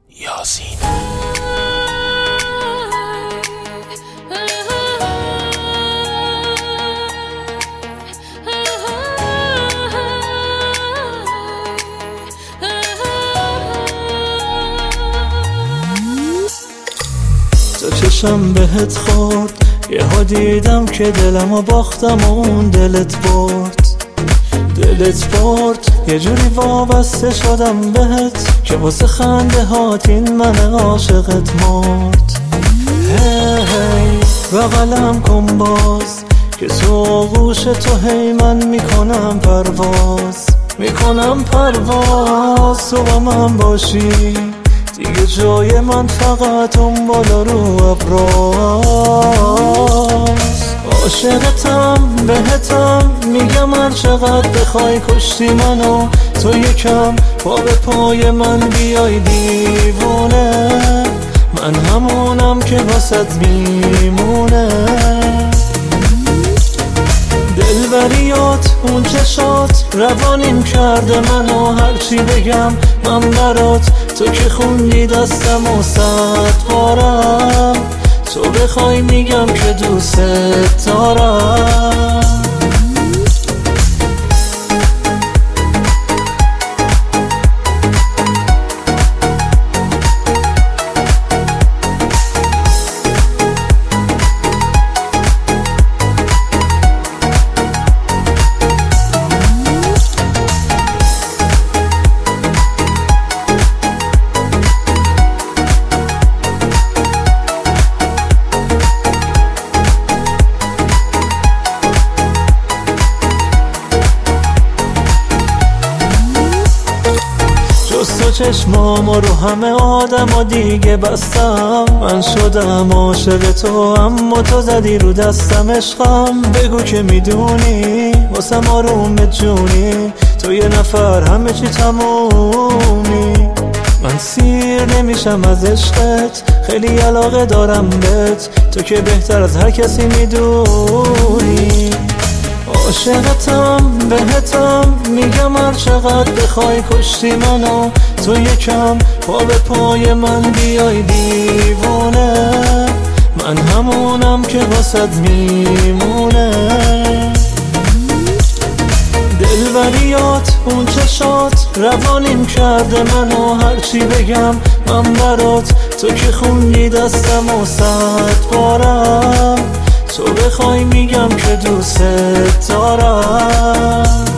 یاسین. تا چشم بهت خورد یهو دیدم که دلمو باختم و اون دلت برد. یه جوری وابسته شدم بهت که واسه خنده هات این من عاشقت مرد. هی بغلم کن باز که تو آغوش تو هی من میکنم پرواز تو با من باشی دیگه جای من فقط اون بالا رو ابراز. عاشقتم بهتم میگم هر چقدر بخوای کشتی منو تو یکم پا به پای من بیای دیوونه من همونم که واسط میمونه. دلبریات اون چشات روانیم کرده منو هرچی بگم من برات تو که خوندی دستم و 100 بارم تو بخوای میگم که دوست دارم. تو چشمامو رو همه آدم دیگه بستم من شدم عاشق تو اما تو زدی رو دستم عشقم بگو که میدونی واسم آروم جونی تو یه نفر همه چی تمومی من سیر نمیشم از عشقت خیلی علاقه دارم بهت تو که بهتر از هر کسی میدونی. عاشقتم بهتم میگم هر چقدر بخوای کشتی منو تو یکم پا به پای من بیای دیوونه من همونم که واسط میمونه. دلبریات اون چشات روانیم کرده منو هرچی بگم من برات تو که خوندی دستم و 100 بارم تو بخوای میگم که دوست دارم.